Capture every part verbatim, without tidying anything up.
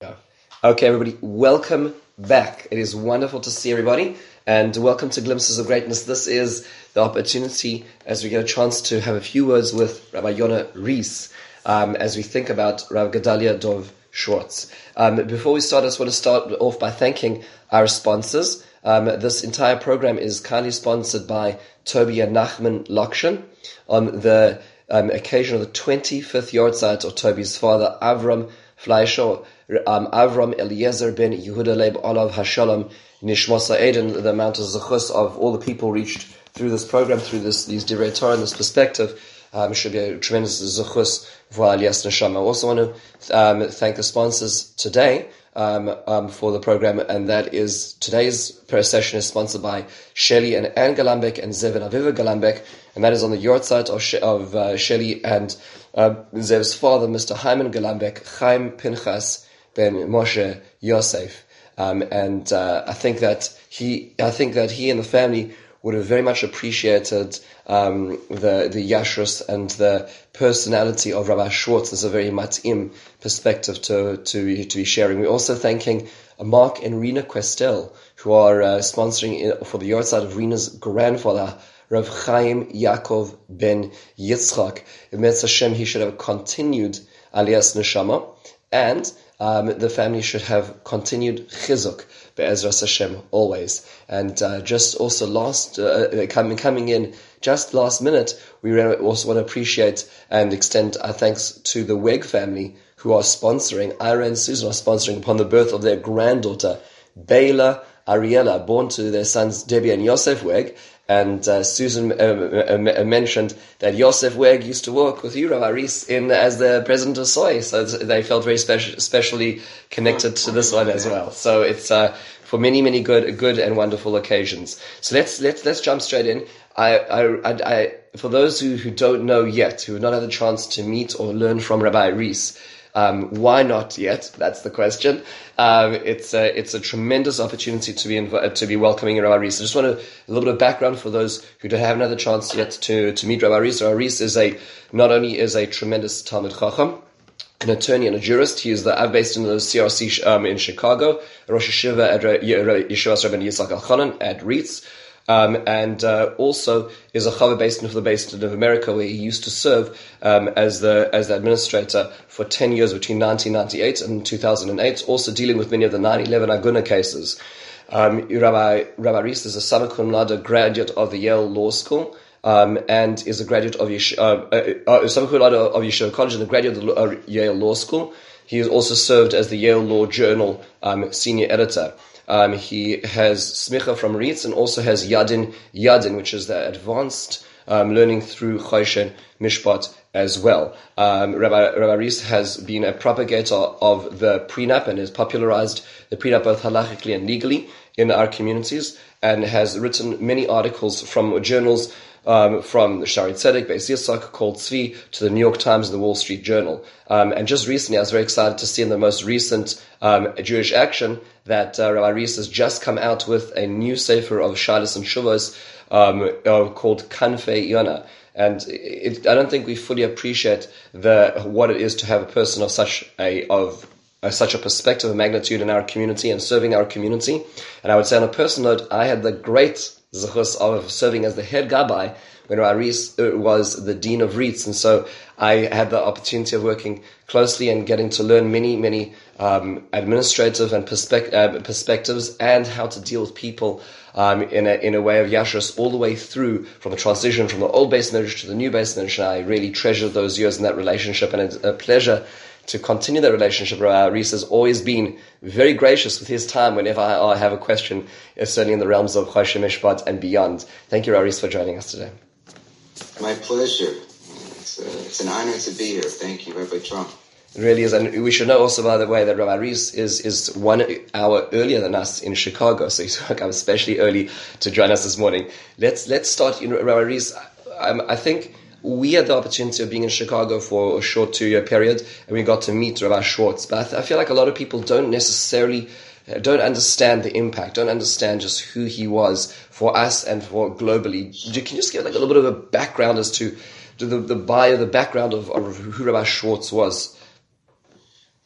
Yeah. Okay, everybody, welcome back. It is wonderful to see everybody, and welcome to Glimpses of Greatness. This is the opportunity as we get a chance to have a few words with Rabbi Yonah Rees um, as we think about Rabbi Gedalia Dov Schwartz. Um, before we start, I just want to start off by thanking our sponsors. Um, this entire program is kindly sponsored by Toby and Nachman Lokshan on the um, occasion of the twenty-fifth yahrzeit of Toby's father, Avram Fleischer, um, Avram Eliezer ben Yehuda Leib Olav Hashalom Nishmosa Eden, the amount of zechus of all the people reached through this program, through this these divrei Torah and this perspective, um, should be a tremendous zechus for Aliyas Neshama. I also want to um, thank the sponsors today um, um, for the program, and that is today's prayer session is sponsored by Shelley and Anne Galambek and Zev and Aviva Galambek, and that is on the yahrzeit of, She- of uh, Shelley and uh, Zev's father, Mister Hyman Galambek, Chaim Pinchas ben Moshe Yosef. Um, and uh, I think that he, I think that he and the family would have very much appreciated um, the the yashrus and the personality of Rabbi Schwartz. There's a very matim perspective to to to be sharing. We're also thanking Mark and Rena Questel, who are uh, sponsoring for the yahrzeit of Rena's grandfather, Rav Chaim Yaakov ben Yitzchak. Emetz Hashem, he should have continued Aliyas Neshama, and Um, the family should have continued chizuk be'ezras Hashem always. And uh, just also last uh, coming coming in just last minute, we also want to appreciate and extend our thanks to the Weg family who are sponsoring. Ira and Susan are sponsoring upon the birth of their granddaughter Bela Ariela, born to their sons Debbie and Yosef Weg. And uh, Susan uh, uh, mentioned that Yosef Weg used to work with you, Rabbi Rees, in as the president of Soy, so they felt very special, especially connected to this one as well. So it's uh, for many, many good, good and wonderful occasions. So let's let's let's jump straight in. I, I, I, I for those who, who don't know yet, who have not had the chance to meet or learn from Rabbi Rees, Um, why not yet? That's the question. Um, it's a, it's a tremendous opportunity to be inv- to be welcoming Rabbi Rees. I just want a, a little bit of background for those who don't have another chance yet to, to meet Rabbi Rees. Rabbi Rees is a, not only is a tremendous Talmid Chacham, an attorney and a jurist. He is the, I've based in the C R C um, in Chicago, Rosh Hashiva at Yeshua Rabbi Yitzchak Elchanan at Reitz. Um, and uh, also is a Chava based in the Basin of America, where he used to serve um, as the as the administrator for ten years between nineteen ninety-eight and two thousand eight, also dealing with many of the nine eleven Aguna cases. Um, Rabbi Rabbi Rees is a summa cum laude graduate of the Yale Law School, um, and is a graduate of Yesh- uh, uh, uh, summa cum laude of Yeshiva College and a graduate of the uh, Yale Law School. He has also served as the Yale Law Journal um, senior editor. Um, he has smicha from Reitz and also has Yadin Yadin, which is the advanced um, learning through Choshen Mishpat as well. Um, Rabbi, Rabbi Rees has been a propagator of the prenup and has popularized the prenup both halachically and legally in our communities, and has written many articles from journals Um, from the Shari Tzedek, Beis Yitzchak, called Tzvi, to the New York Times and the Wall Street Journal. Um, and just recently, I was very excited to see in the most recent um, Jewish Action that uh, Rabbi Rees has just come out with a new sefer of Shalos and Shuvos um, uh, called Kanfei Yonah. And it, I don't think we fully appreciate the what it is to have a person of such a of uh, such a perspective and magnitude in our community and serving our community. And I would say on a personal note, I had the great zechus of serving as the head gabbai when Rabbi Rees was the dean of Reitz, and so I had the opportunity of working closely and getting to learn many, many um, administrative and perspe- uh, perspectives and how to deal with people um, in a in a way of yashrus all the way through from the transition from the old Beis Medrash to the new Beis Medrash. And I really treasured those years in that relationship, and it's a pleasure to continue that relationship. Rabbi Rees has always been very gracious with his time whenever I, I have a question, certainly in the realms of Choshen Mishpat and beyond. Thank you, Rabbi Rees, for joining us today. My pleasure. It's, uh, it's an honor to be here. Thank you, Rabbi Trump. It really is. And we should know also, by the way, that Rabbi Rees is, is one hour earlier than us in Chicago, so he's come especially early to join us this morning. Let's let's start, you know, Rabbi Rees. I, I think we had the opportunity of being in Chicago for a short two-year period, and we got to meet Rabbi Schwartz. But I, th- I feel like a lot of people don't necessarily, uh, don't understand the impact, don't understand just who he was for us and for globally. Can you just give like a little bit of a background as to, to the, the bio, the background of, of who Rabbi Schwartz was?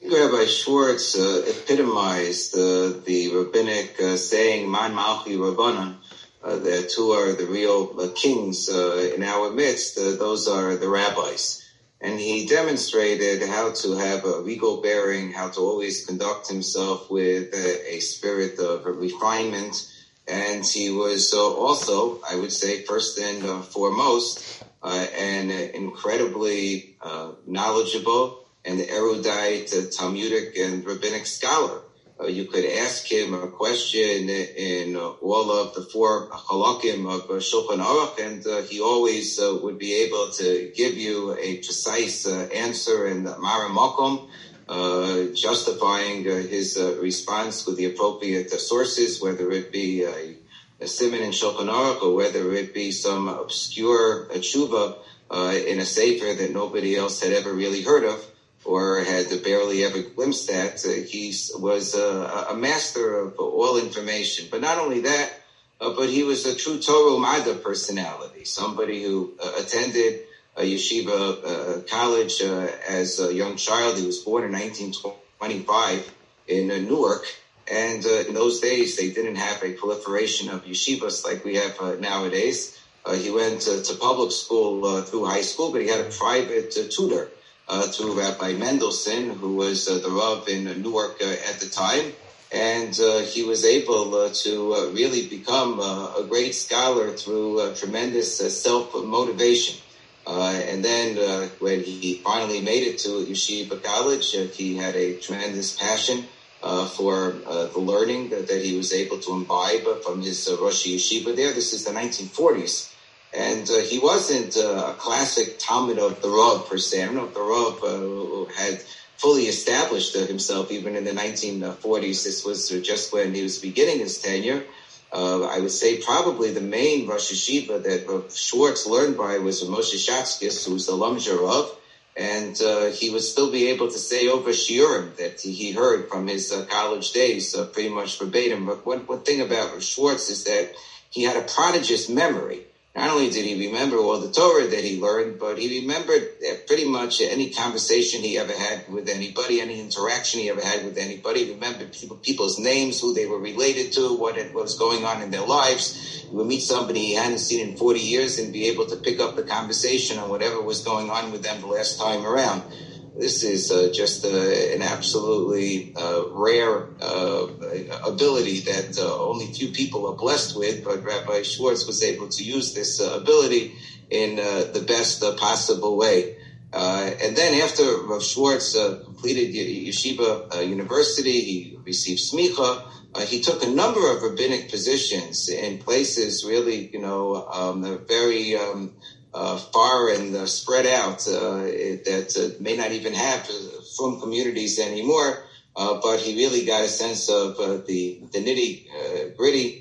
Rabbi Schwartz uh, epitomized uh, the rabbinic uh, saying, Man Malchi Rabbanan, uh, that who are the real uh, kings uh, in our midst, uh, those are the rabbis. And he demonstrated how to have a regal bearing, how to always conduct himself with a, a spirit of refinement. And he was uh, also, I would say, first and uh, foremost, uh, an incredibly uh, knowledgeable and erudite uh, Talmudic and rabbinic scholar. Uh, you could ask him a question in uh, all of the four halakim of uh, Shulchan Aruch, and uh, he always uh, would be able to give you a precise uh, answer in Mara Makom, uh, justifying uh, his uh, response with the appropriate uh, sources, whether it be a, a siman in Shulchan Aruch or whether it be some obscure uh, tshuva uh, in a sefer that nobody else had ever really heard of, or had barely ever glimpsed at. Uh, he was uh, a master of all information. But not only that, uh, but he was a true Torah Umada personality, somebody who uh, attended a yeshiva uh, college uh, as a young child. He was born in nineteen twenty-five in uh, Newark. And uh, in those days, they didn't have a proliferation of yeshivas like we have uh, nowadays. Uh, he went uh, to public school uh, through high school, but he had a private uh, tutor Uh, through Rabbi Mendelson, who was uh, the Rav in uh, Newark uh, at the time. And uh, he was able uh, to uh, really become uh, a great scholar through uh, tremendous uh, self-motivation. Uh, and then uh, when he finally made it to Yeshiva College, uh, he had a tremendous passion uh, for uh, the learning that, that he was able to imbibe from his uh, Rosh Yeshiva there. This is the nineteen forties. And uh, he wasn't uh, a classic Talmud of the Rav per se. I don't know if the Rav uh, had fully established uh, himself even in the nineteen forties. This was just when he was beginning his tenure. Uh, I would say probably the main Rosh Yeshiva that Rav Schwartz learned by was Moshe Shatzkis, who was the Lumja Rav. And uh, he would still be able to say over Shiurim that he heard from his uh, college days, uh, pretty much verbatim. But one, one thing about Rav Schwartz is that he had a prodigious memory. Not only did he remember all the Torah that he learned, but he remembered pretty much any conversation he ever had with anybody, any interaction he ever had with anybody. He remembered people, people's names, who they were related to, what, it, what was going on in their lives. He would meet somebody he hadn't seen in forty years and be able to pick up the conversation on whatever was going on with them the last time around. This is uh, just uh, an absolutely uh, rare uh, ability that uh, only few people are blessed with, but Rabbi Schwartz was able to use this uh, ability in uh, the best uh, possible way. Uh, and then after Rav Schwartz uh, completed Yeshiva uh, University, he received smicha. Uh, he took a number of rabbinic positions in places really, you know, um, very... Um, Uh, far and uh, spread out uh, that uh, may not even have uh, frum communities anymore, uh, but he really got a sense of uh, the, the nitty uh, gritty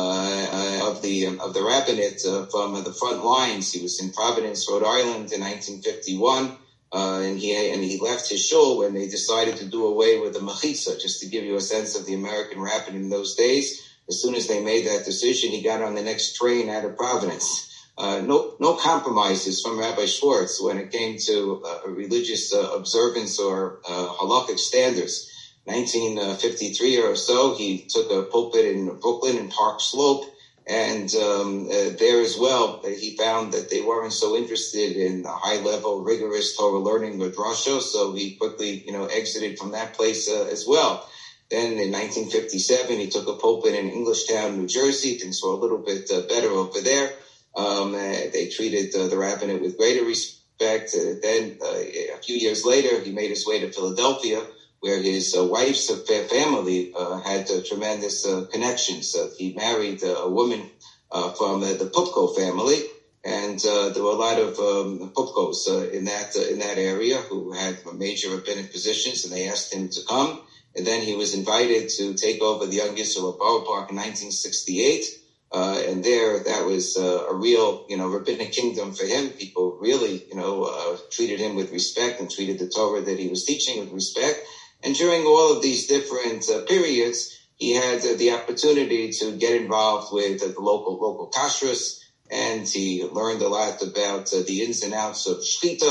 uh, of the of the rabbinate uh, from uh, the front lines. He was in Providence, Rhode Island in nineteen fifty-one, uh, and he and he left his shul when they decided to do away with the mechitza. Just to give you a sense of the American rabbinate in those days, as soon as they made that decision, he got on the next train out of Providence. Uh, no, no compromises from Rabbi Schwartz when it came to uh, religious uh, observance or uh, halakhic standards. nineteen fifty-three or so, he took a pulpit in Brooklyn in Park Slope, and um, uh, there as well, he found that they weren't so interested in the high-level, rigorous Torah learning with drasha, so he quickly, you know, exited from that place uh, as well. Then in nineteen fifty-seven, he took a pulpit in Englishtown, New Jersey. Things were a little bit uh, better over there. Um, uh, they treated uh, the rabbinate with greater respect. Uh, then uh, a few years later, he made his way to Philadelphia, where his uh, wife's uh, family uh, had uh, tremendous uh, connections. Uh, he married uh, a woman uh, from uh, the Pupko family, and uh, there were a lot of um, Pupkos uh, in that uh, in that area who had major rabbinic positions, and they asked him to come. And then he was invited to take over the Young Yisrael of Borough Park in nineteen sixty-eight. Uh, and there, that was uh, a real, you know, rabbinic kingdom for him. People really, you know, uh, treated him with respect and treated the Torah that he was teaching with respect. And during all of these different uh, periods, he had uh, the opportunity to get involved with uh, the local local kashrus, and he learned a lot about uh, the ins and outs of shechita.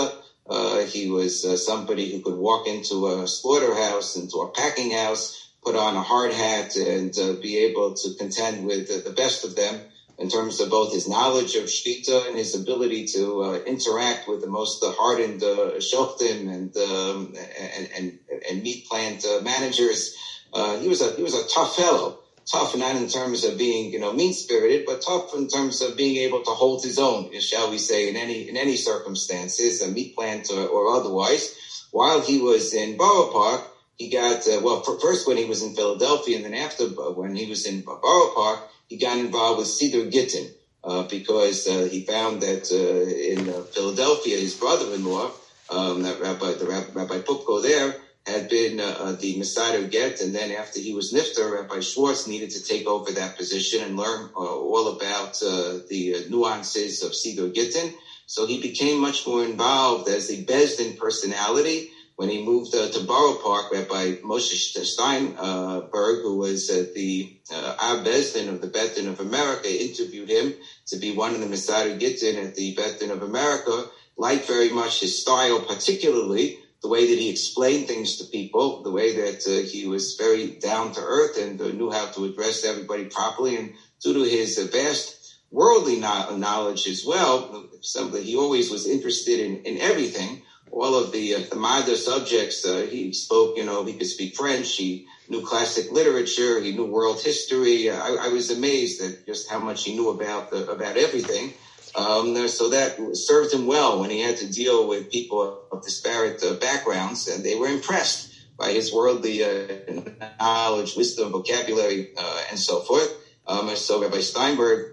Uh, he was uh, somebody who could walk into a slaughterhouse, into a packing house, put on a hard hat, and uh, be able to contend with uh, the best of them in terms of both his knowledge of Shkita and his ability to uh, interact with the most uh, hardened uh, shoftim and, um, and and and meat plant uh, managers. Uh, he was a he was a tough fellow. Tough not in terms of being, you know, mean-spirited, but tough in terms of being able to hold his own, shall we say, in any in any circumstances, a meat plant or, or otherwise. While he was in Borough Park, he got, uh, well, first when he was in Philadelphia, and then after when he was in Borough Park, he got involved with Siddur Gittin uh, because uh, he found that uh, in uh, Philadelphia, his brother-in-law, um, that Rabbi, the Rabbi, Rabbi Pupko there, had been uh, the Mesader Get, and then after he was Nifter, Rabbi Schwartz needed to take over that position and learn uh, all about uh, the uh, nuances of Siddur Gittin. So he became much more involved as a Bezdin personality. When he moved uh, to Borough Park, Rabbi Moshe Steinberg, who was uh, the uh, Av Bezdin of the Beit Din of America, interviewed him to be one of the Mesader Gittin at the Beit Din of America, liked very much his style, particularly the way that he explained things to people, the way that uh, he was very down to earth and uh, knew how to address everybody properly. And due to his uh, vast worldly no- knowledge as well, something he always was interested in, in everything. All of the uh, the Mada subjects, uh, he spoke, you know, he could speak French, he knew classic literature, he knew world history. I, I was amazed at just how much he knew about the, about everything. Um, so that served him well when he had to deal with people of disparate uh, backgrounds, and they were impressed by his worldly uh, knowledge, wisdom, vocabulary, uh, and so forth. Um, and so Rabbi Steinberg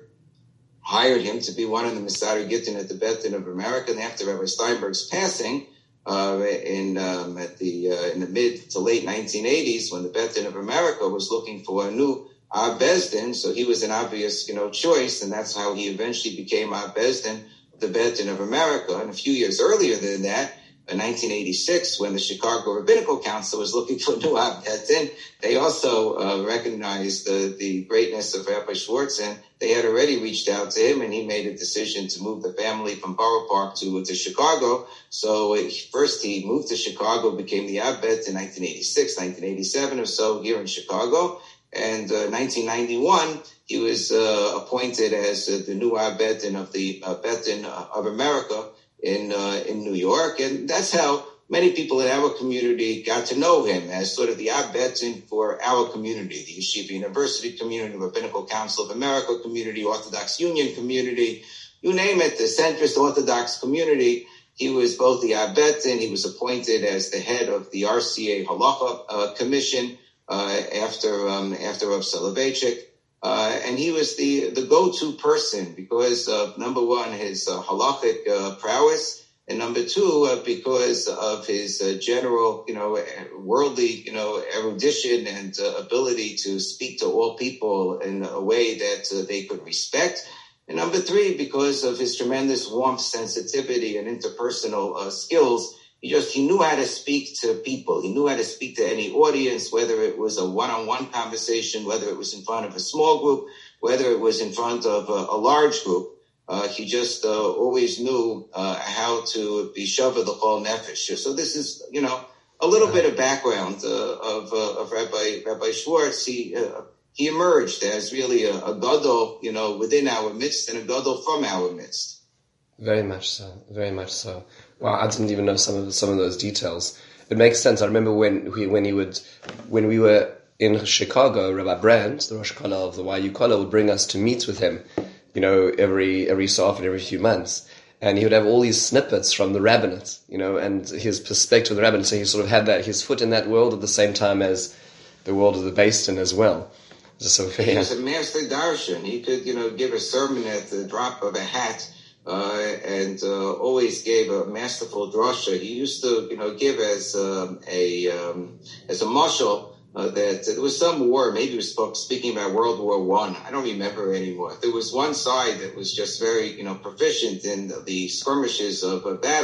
hired him to be one of the Mesader Gittin at the Beit Din of America. And after Rabbi Steinberg's passing uh, in um, at the uh, in the mid to late nineteen eighties, when the Beit Din of America was looking for a new Av Bezdin, so he was an obvious, you know, choice, and that's how he eventually became Av Bezdin of the Beit Din of America. And a few years earlier than that, in nineteen eighty-six, when the Chicago Rabbinical Council was looking for a new Av Bezdin, they also uh, recognized the, the greatness of Rabbi Schwartz, and they had already reached out to him, and he made a decision to move the family from Borough Park to, to Chicago. So uh, first he moved to Chicago, became the Av Bet in nineteen eighty-six, nineteen eighty-seven or so here in Chicago. And uh, nineteen ninety-one, he was uh, appointed as uh, the new Av Betin of the uh, Betin of America in uh, in New York. And that's how many people in our community got to know him, as sort of the Av Betin for our community, the Yeshiva University community, Rabbinical Council of America community, Orthodox Union community, you name it, the centrist Orthodox community. He was both the Av Betin, he was appointed as the head of the R C A Halacha uh, Commission, Uh, after um, after Rav Soloveitchik, uh, and he was the the go-to person because of, number one, his uh, halachic uh, prowess, and number two, uh, because of his uh, general, you know, worldly, you know, erudition and uh, ability to speak to all people in a way that uh, they could respect. And number three, because of his tremendous warmth, sensitivity, and interpersonal uh, skills. He just, he knew how to speak to people. He knew how to speak to any audience, whether it was a one-on-one conversation, whether it was in front of a small group, whether it was in front of a, a large group. Uh, he just uh, always knew uh, how to be shava the whole nefesh. So this is, you know, a little bit of background uh, of uh, of Rabbi Rabbi Schwartz. He uh, he emerged as really a, a gadol, you know, within our midst, and a gadol from our midst. Very much so. Very much so. Wow, I didn't even know some of some of those details. It makes sense. I remember when we when he would when we were in Chicago, Rabbi Brand, the Rosh Kala of the Y U Kala, would bring us to meet with him, you know, every every so often, every few months, and he would have all these snippets from the rabbinate, you know, and his perspective of the rabbinate. So he sort of had that his foot in that world at the same time as the world of the Beis Din as well. So yeah. He was a master darshan. He could, you know, give a sermon at the drop of a hat. Uh, and uh, always gave a masterful drasha. He used to, you know, give as um, a um, as a mashal uh, that there was some war. Maybe he was spoke, speaking about World War One. I. I don't remember anymore. There was one side that was just very, you know, proficient in the, the skirmishes of a battle,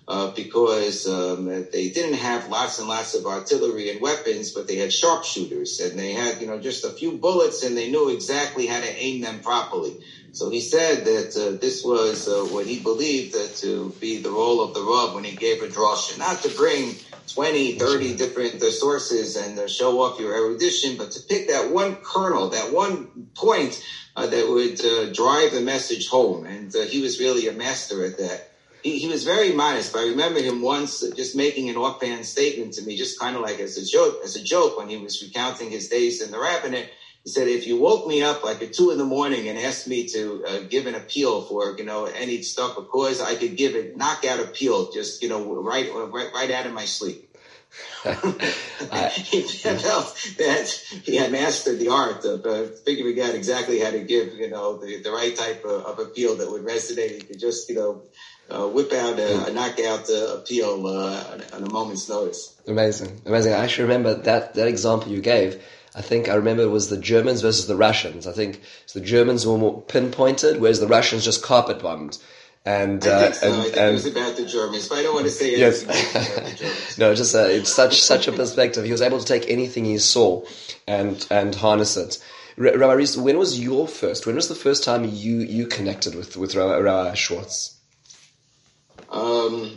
uh, because um, they didn't have lots and lots of artillery and weapons, but they had sharpshooters, and they had, you know, just a few bullets, and they knew exactly how to aim them properly. So he said that uh, this was uh, what he believed uh, to be the role of the Rav when he gave a drasha, not to bring twenty, thirty different uh, sources and uh, show off your erudition, but to pick that one kernel, that one point uh, that would uh, drive the message home. And uh, he was really a master at that. He, he was very modest, but I remember him once uh, just making an offhand statement to me, just kind of like as a joke, as a joke when he was recounting his days in the rabbinate. He said, if you woke me up like at two in the morning and asked me to uh, give an appeal for, you know, any stuff of cause, I could give it knockout appeal, just, you know, right, right, right out of my sleep. I, he felt that he had mastered the art of uh, figuring out exactly how to give, you know, the, the right type of, of appeal that would resonate. He could just, you know, uh, whip out a, a knockout uh, appeal uh, on a moment's notice. Amazing, amazing. I actually remember that, that example you gave. I think I remember it was the Germans versus the Russians. I think the Germans were more pinpointed, whereas the Russians just carpet bombed. And, I uh, think so. and, I think and, it was about the Germans, but I don't want to say anything yes. about the Germans. No, just uh, it's such such a perspective. He was able to take anything he saw and and harness it. R- Rabbi Rees, when was your first? When was the first time you you connected with with Rabbi, Rabbi Schwartz? Um,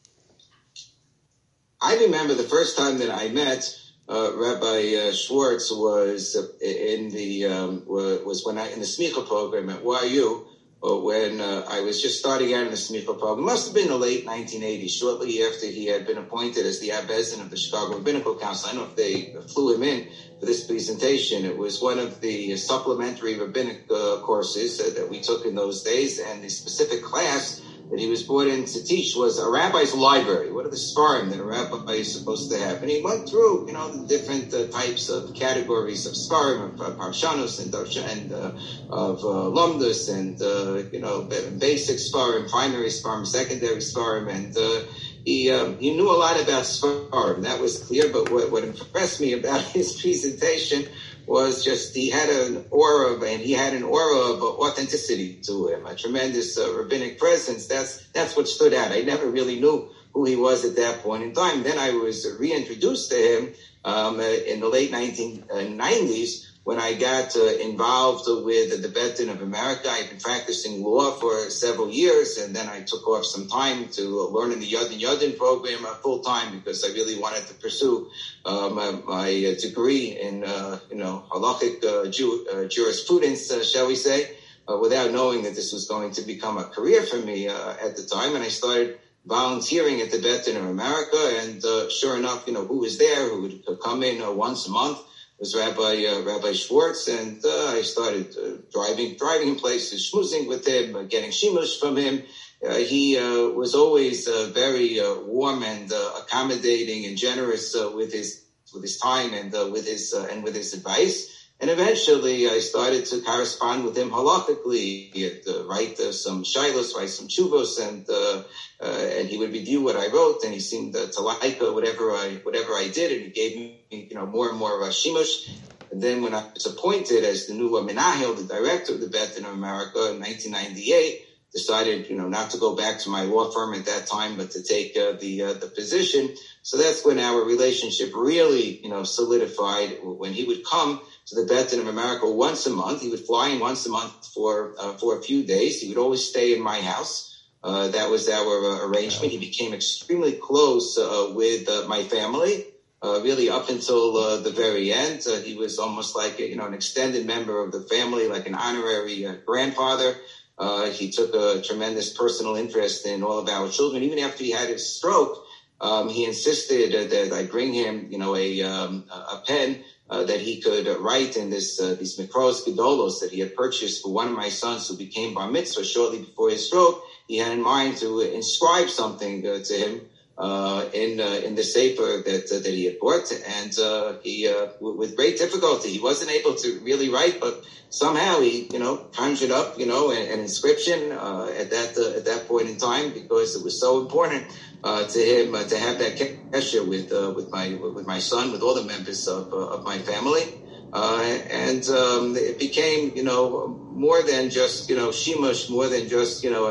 I remember the first time that I met uh, Rabbi uh, Schwartz was uh, in the um, was when I in the Smicha program at Y U. Or when uh, I was just starting out in the Smicha program. It must have been the late nineteen eighties, shortly after he had been appointed as the Abbezin of the Chicago Rabbinical Council. I don't know if they flew him in for this presentation. It was one of the supplementary rabbinic uh, courses uh, that we took in those days, and the specific class that he was brought in to teach was a rabbi's library. What are the svarim that a rabbi is supposed to have? And he went through, you know, the different uh, types of categories of svarim, of uh, parshanos and, and uh, of uh, lumdus, and uh, you know, basic svarim, primary svarim, secondary svarim, and uh, he um, he knew a lot about svarim. That was clear. But what, what impressed me about his presentation was just he had an aura of, and he had an aura of authenticity to him, a tremendous uh, rabbinic presence. That's that's what stood out. I never really knew who he was at that point in time. Then I was reintroduced to him um, uh, in the late nineteen nineties when I got uh, involved with the Bet Din of America. I've been practicing law for several years, and then I took off some time to learn in the Yadin Yadin program uh, full time because I really wanted to pursue uh, my, my degree in, uh, you know, halachic uh, Jew, uh, jurisprudence, uh, shall we say, uh, without knowing that this was going to become a career for me uh, at the time. And I started volunteering at the Bet Din of America, and uh, sure enough, you know, who was there, who would come in uh, once a month, was Rabbi uh, Rabbi Schwartz, and uh, I started uh, driving driving him places, schmoozing with him, uh, getting shimush from him. Uh, he uh, was always uh, very uh, warm and uh, accommodating and generous uh, with his with his time and uh, with his uh, and with his advice. And eventually, I started to correspond with him halachically. He'd uh, write uh, some shilos, write some chuvos, and uh, uh, and he would review what I wrote. And he seemed uh, to like uh, whatever I whatever I did, and he gave me, you know, more and more uh, shimush. And then when I was appointed as the new uh, Menahel, the director of the Bet Din of America in nineteen ninety-eight, decided, you know, not to go back to my law firm at that time, but to take uh, the uh, the position. So that's when our relationship really, you know, solidified. When he would come to the Bet Din of America once a month, he would fly in once a month for uh, for a few days. He would always stay in my house. Uh, that was our uh, arrangement. He became extremely close uh, with uh, my family, uh, really up until uh, the very end. Uh, he was almost like, you know, an extended member of the family, like an honorary uh, grandfather. Uh, he took a tremendous personal interest in all of our children. Even after he had his stroke, um, he insisted uh, that I bring him, you know, a um, a pen uh, that he could uh, write in this uh, these Mikros Gedolos that he had purchased for one of my sons who became bar mitzvah shortly before his stroke. He had in mind to inscribe something uh, to him uh, in uh, in the sefer that uh, that he had bought, and uh, he uh, w- with great difficulty he wasn't able to really write, but somehow he, you know, conjured up, you know, an, an inscription uh, at that uh, at that point in time, because it was so important uh, to him uh, to have that kesher with uh, with my with my son, with all the members of uh, of my family, uh, and um, it became, you know, more than just, you know, shimush, more than just, you know, a,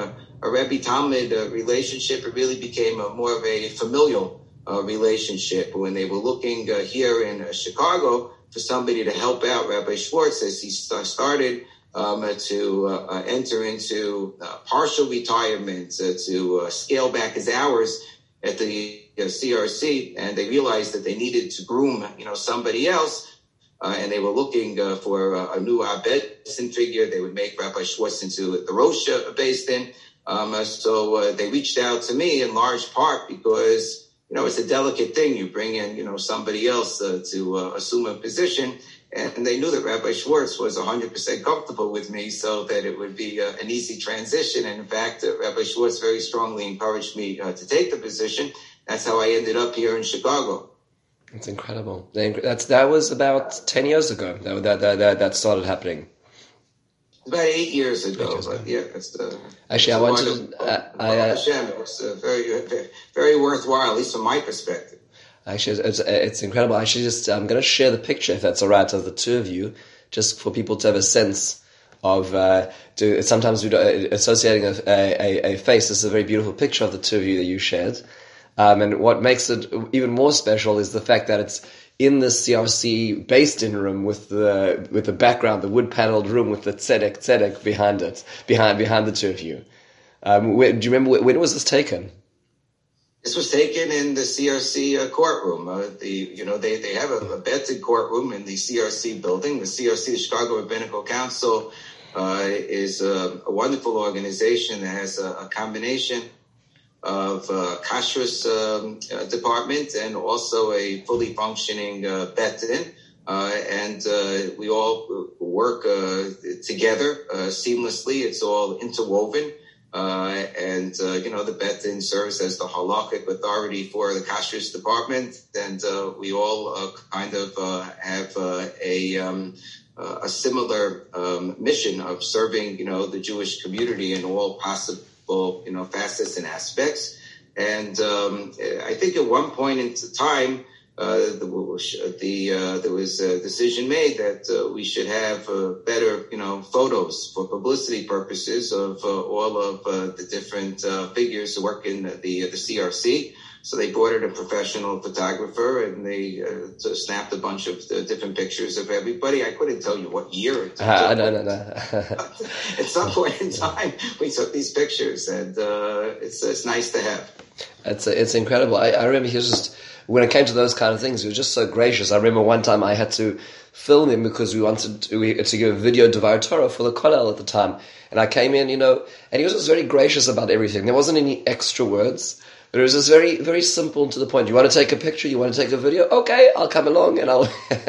a Rebbe-Talmud uh, relationship. It really became a, more of a familial uh, relationship. When they were looking uh, here in uh, Chicago for somebody to help out Rabbi Schwartz as he st- started um, uh, to uh, uh, enter into uh, partial retirement, uh, to uh, scale back his hours at the uh, C R C, and they realized that they needed to groom, you know, somebody else. Uh, and they were looking uh, for uh, a new Abedson figure. They would make Rabbi Schwartz into the Rosh based in. Um, uh, so uh, they reached out to me in large part because, you know, it's a delicate thing. You bring in, you know, somebody else uh, to uh, assume a position. And they knew that Rabbi Schwartz was one hundred percent comfortable with me, so that it would be uh, an easy transition. And in fact, uh, Rabbi Schwartz very strongly encouraged me uh, to take the position. That's how I ended up here in Chicago. It's incredible. That's that was about ten years ago. That that that that started happening. About eight years ago. Eight years ago. But yeah, that's the. Actually, I wanted. To, uh, I. Uh, Hashem, it was uh, very, very, very worthwhile, at least from my perspective. Actually, it's it's incredible. Actually, just I'm going to share the picture, if that's all right, of the two of you, just for people to have a sense of. Uh, to sometimes we do, associating a, a a face. This is a very beautiful picture of the two of you that you shared. Um, and what makes it even more special is the fact that it's in the C R C based-in room with the with the background, the wood-paneled room with the tzedek tzedek behind it, behind behind the two of you. Um, where, do you remember when was this taken? This was taken in the C R C uh, courtroom. Uh, the you know they they have a, a betted courtroom in the C R C building. The C R C, the Chicago Rabbinical Council, uh, is a, a wonderful organization that has a, a combination of uh, kashrus um, uh, department and also a fully functioning uh, bet-in. Uh, and uh, we all work uh, together uh, seamlessly. It's all interwoven. Uh, and, uh, you know, the bet-in serves as the halakhic authority for the kashrus department. And uh, we all uh, kind of uh, have uh, a... Um, uh, a similar um, mission of serving, you know, the Jewish community in all possible you know, facets and aspects. And um, I think at one point in time, uh, the, the uh, there was a decision made that uh, we should have uh, better, you know, photos for publicity purposes of uh, all of uh, the different uh, figures who work in the the C R C. So they brought in a professional photographer, and they uh, so snapped a bunch of uh, different pictures of everybody. I couldn't tell you what year it took. Uh, no, no, no. At some point in time, we took these pictures, and uh, it's it's nice to have. It's it's incredible. I, I remember he was just, when it came to those kind of things, he was just so gracious. I remember one time I had to film him because we wanted to, we, to give a video Devar Torah for the Kollel at the time. And I came in, you know, and he was just very gracious about everything. There wasn't any extra words. But it was just very, very simple and to the point. You want to take a picture? You want to take a video? Okay, I'll come along, and I'll.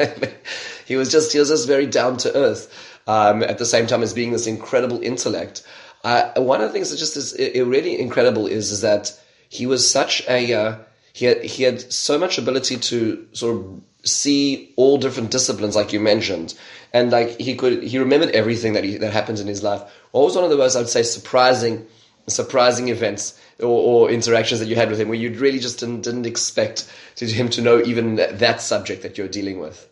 he was just, he was just very down to earth. Um, at the same time as being this incredible intellect. Uh, one of the things that just is it, it really incredible is is that he was such a uh, he had he had so much ability to sort of see all different disciplines, like you mentioned, and like he could he remembered everything that he, that happened in his life. What was one of the most, I'd say, surprising surprising events or, or interactions that you had with him, where you really just didn't, didn't expect to, him to know even that, that subject that you're dealing with?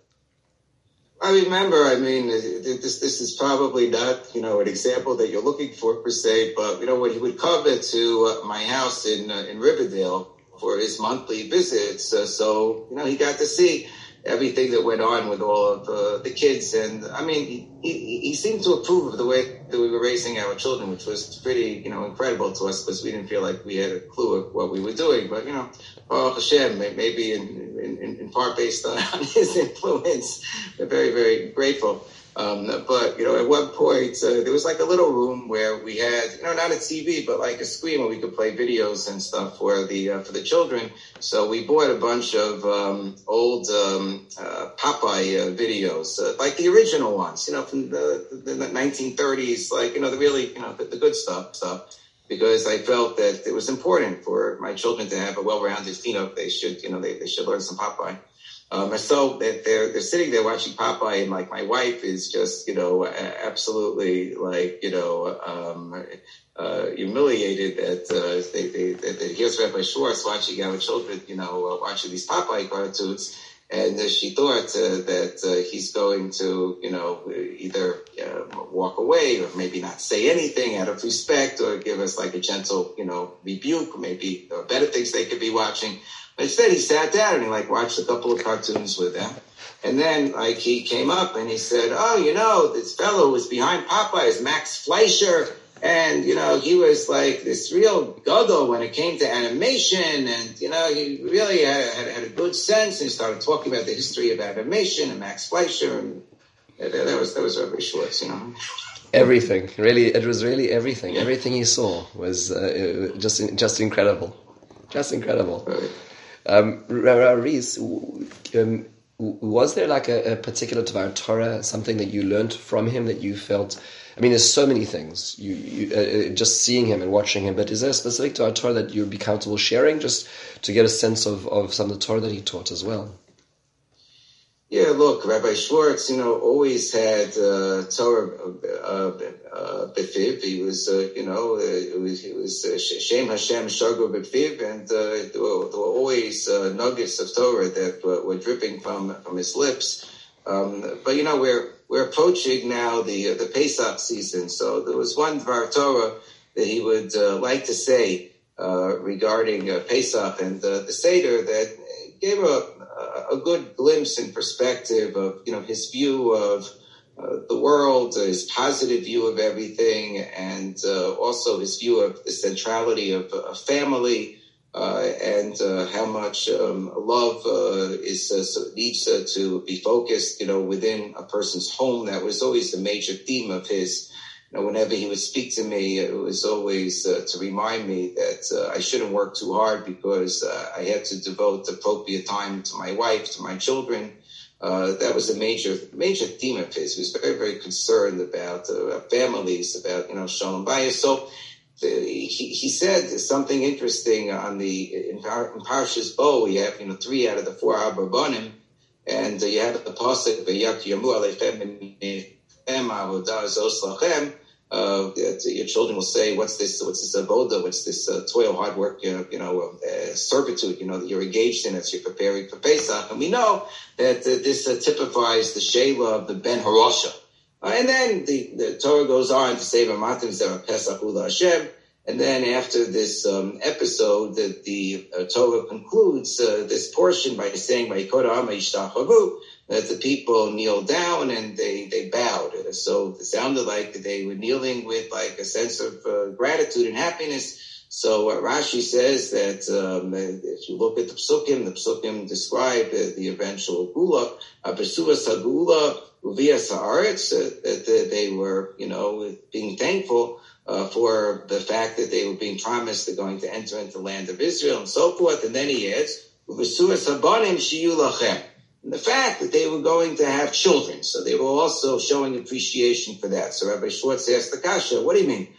I remember, I mean, this this is probably not, you know, an example that you're looking for per se, but, you know, when he would come to uh, my house in uh, in Riverdale for his monthly visits, uh, so, you know, he got to see everything that went on with all of uh, the kids. And, I mean, he, he, he seemed to approve of the way that we were raising our children, which was pretty, you know, incredible to us because we didn't feel like we had a clue of what we were doing. But, you know, Baruch Hashem, maybe in, in, in part based on, on his influence, we're very, very grateful. Um, but, you know, at one point, uh, there was like a little room where we had, you know, not a T V, but like a screen where we could play videos and stuff for the uh, for the children. So we bought a bunch of um, old um, uh, Popeye uh, videos, uh, like the original ones, you know, from the, the, the nineteen thirties, like, you know, the really, you know, the, the good stuff, stuff. Because I felt that it was important for my children to have a well-rounded, you know, they should, you know, they, they should learn some Popeye. Um, and so that they're, they're sitting there watching Popeye, and like my wife is just, you know, absolutely like, you know, um, uh, humiliated that, uh, they, they, that, that here's Rabbi Schwartz watching our children, you know, uh, watching these Popeye cartoons. And uh, she thought uh, that uh, he's going to, you know, either uh, walk away or maybe not say anything out of respect or give us like a gentle, you know, rebuke. Maybe there are better things they could be watching. But instead he sat down and he like watched a couple of cartoons with them. And then like he came up and he said, oh, you know, this fellow was behind Popeyes, Max Fleischer. And, you know, he was like this real gadol when it came to animation. And, you know, he really had, had, had a good sense. And he started talking about the history of animation and Max Fleischer. And that, that was that was Rabbi Schwartz, you know. Everything. Really, it was really everything. Yeah. Everything he saw was uh, just just incredible. Just incredible. Right. Um, Rees, um, was there like a, a particular Dvar Torah, something that you learned from him that you felt... I mean, there's so many things, you, you uh, just seeing him and watching him, but is there a specific Dvar Torah that you'd be comfortable sharing just to get a sense of, of some of the Torah that he taught as well? Yeah, look, Rabbi Schwartz, you know, always had uh, Torah uh, uh, befiv. He was, uh, you know, uh, it was, it was uh, Shem Hashem Shagur befiv, and uh, there, were, there were always uh, nuggets of Torah that uh, were dripping from from his lips. Um, but you know, we're we're approaching now the uh, the Pesach season, so there was one Dvar Torah that he would uh, like to say uh, regarding uh, Pesach and uh, the Seder that gave a a good glimpse and perspective of, you know, his view of uh, the world, uh, his positive view of everything, and uh, also his view of the centrality of a uh, family, uh, and uh, how much um, love uh, is uh, so needs uh, to be focused, you know, within a person's home. That was always the major theme of his. You know, whenever he would speak to me, it was always uh, to remind me that uh, I shouldn't work too hard because uh, I had to devote appropriate time to my wife, to my children. Uh, that was a major, major theme of his. He was very, very concerned about uh, families, about, you know, Shalom Bayis. So the, he, he said something interesting on the, in, Par, in Parshas Bo, we have, you know, three out of the four Arba Banim, and uh, you have the Pasuk, V'yak Yamu Aleichem Uh, your children will say, "What's this? What's this avoda? What's this uh, toil, hard work? You know, you know uh, servitude. You know that you're engaged in as you're preparing for Pesach." And we know that uh, this uh, typifies the Sheila of the Ben Harosha. Uh, and then the, the Torah goes on to say, "V'matim zera Pesach ula Hashem." And then after this um, episode, that the uh, Torah concludes uh, this portion by saying, "Vayikora Ha'am yishtachavu," that the people kneel down and they, they bowed. So it sounded like they were kneeling with like a sense of uh, gratitude and happiness. So uh, Rashi says that um, if you look at the Psukim, the Psukim describe uh, the eventual Gula, Abesuvas HaGula, Uvias HaAretz, that they were, you know, being thankful uh, for the fact that they were being promised they're going to enter into the land of Israel and so forth. And then he adds, Uvesuvas HaBanim Shiyu Lachem. And the fact that they were going to have children. So they were also showing appreciation for that. So Rabbi Schwartz asked the Kasha, what do you mean?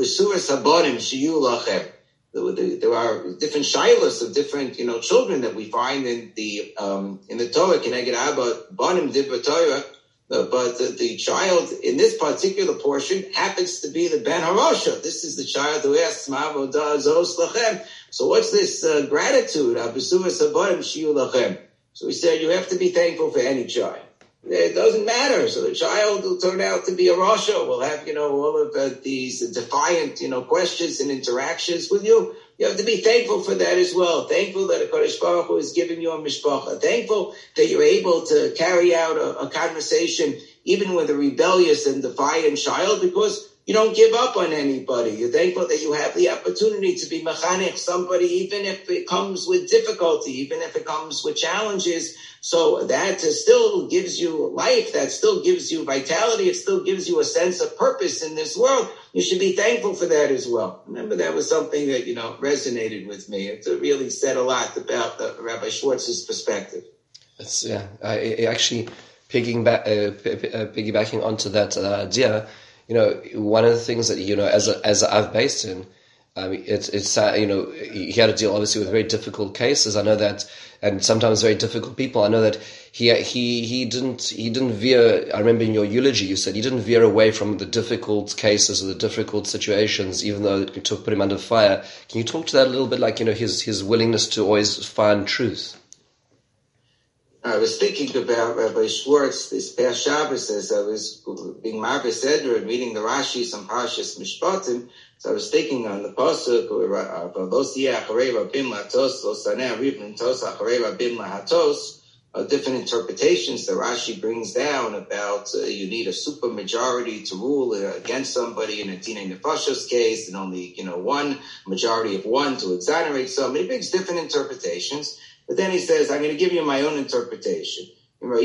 There are different shilas of different, you know, children that we find in the um, in the Torah. Keneged Abba Banim Dibra Torah, but the, the child in this particular portion happens to be the Ben Harosha. This is the child who asks, "Ma'avodah zos lachem." So what's this uh, gratitude? Abesuvas habanim shiyu lachem. So he said, you have to be thankful for any child. It doesn't matter. So the child will turn out to be a Rasha. Will have, you know, all of uh, these defiant, you know, questions and interactions with you. You have to be thankful for that as well. Thankful that HaKadosh Baruch Hu has given you a mishpacha. Thankful that you're able to carry out a, a conversation even with a rebellious and defiant child, because you don't give up on anybody. You're thankful that you have the opportunity to be mechanech somebody, even if it comes with difficulty, even if it comes with challenges. So that still gives you life. That still gives you vitality. It still gives you a sense of purpose in this world. You should be thankful for that as well. Remember, that was something that, you know, resonated with me. It really said a lot about the, Rabbi Schwartz's perspective. It's, yeah, I, I actually piggybacking, uh, piggybacking onto that uh, idea. You know, one of the things that, you know, as a, as I've based in, I mean, it's, it's, uh, you know, he had to deal obviously with very difficult cases. I know that, and sometimes very difficult people. I know that he, he, he didn't, he didn't veer, I remember in your eulogy, you said he didn't veer away from the difficult cases or the difficult situations, even though it took, put him under fire. Can you talk to that a little bit, like, you know, his, his willingness to always find truth? I was thinking about Rabbi Schwartz this past Shabbos as I was being Marcus Edra and reading the Rashi, some Parshas Mishpatim. So I was thinking on the pasuk uh, different interpretations that Rashi brings down about uh, you need a super majority to rule uh, against somebody in a Dinei Nefashos case, and only you know one majority of one to exonerate somebody. He brings different interpretations. But then he says, I'm going to give you my own interpretation. You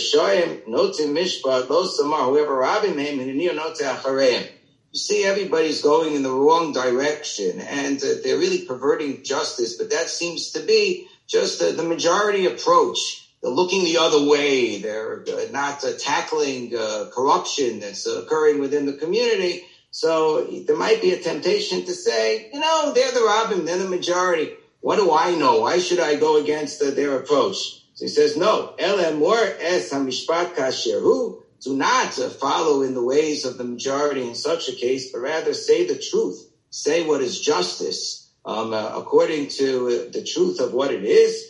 see, everybody's going in the wrong direction, and uh, they're really perverting justice, but that seems to be just uh, the majority approach. They're looking the other way. They're uh, not uh, tackling uh, corruption that's uh, occurring within the community. So there might be a temptation to say, you know, they're the rabbim, they're the majority. What do I know? Why should I go against uh, their approach? So he says, no. Do not uh, follow in the ways of the majority in such a case, but rather say the truth. Say what is justice, um, uh, according to uh, the truth of what it is.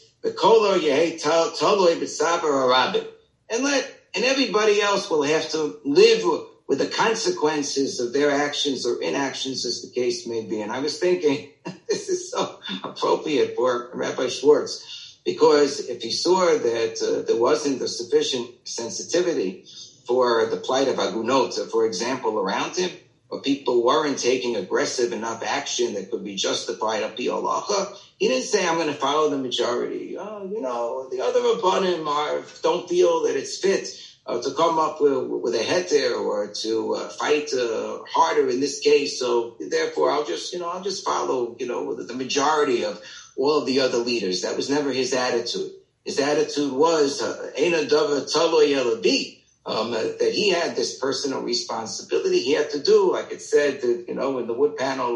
And let, and everybody else will have to live with the consequences of their actions or inactions, as the case may be. And I was thinking, this is so appropriate for Rabbi Schwartz, because if he saw that uh, there wasn't a sufficient sensitivity for the plight of Agunot, for example, around him, or people weren't taking aggressive enough action that could be justified up the halacha, he didn't say, I'm going to follow the majority. Oh, you know, the other Rabbanim are, don't feel that it's fit Uh, to come up with, with a heter or to uh, fight uh, harder in this case. So therefore, I'll just, you know, I'll just follow, you know, the majority of all of the other leaders. That was never his attitude. His attitude was, Eina Dava Talo Yelabi, um, that he had this personal responsibility. He had to do, like it said, that, you know, in the wood panel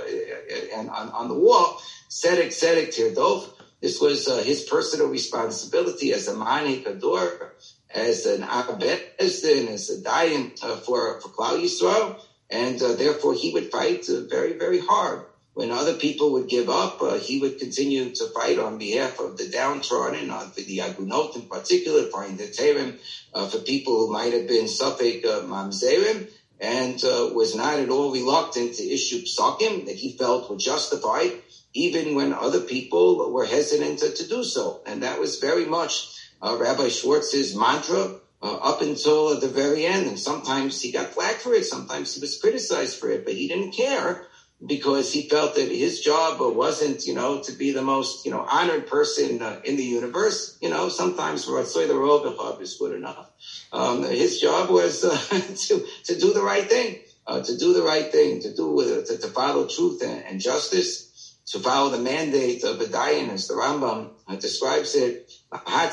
uh, and on, on the wall, Tzedek Tzedek Tirdov. This was uh, his personal responsibility as a Mani Kador, as an Abbezdin, as a Dayan uh, for, for Klal Yisrael, and uh, therefore he would fight uh, very, very hard. When other people would give up, uh, he would continue to fight on behalf of the downtrodden, uh, for the Agunot in particular, for the Terim, uh, for people who might have been Safek uh, Mamzerim, and uh, was not at all reluctant to issue psakim that he felt were justified, even when other people were hesitant to, to do so. And that was very much Uh, Rabbi Schwartz's mantra uh, up until uh, the very end. And sometimes he got flack for it. Sometimes he was criticized for it, but he didn't care because he felt that his job uh, wasn't, you know, to be the most, you know, honored person uh, in the universe. You know, sometimes Ratzoy the Robichab is good enough. Um, his job was uh, to, to do the right thing, uh, to do the right thing, to do uh, to, to follow truth and, and justice, to follow the mandate of the Dayan, as the Rambam uh, describes it. Uh,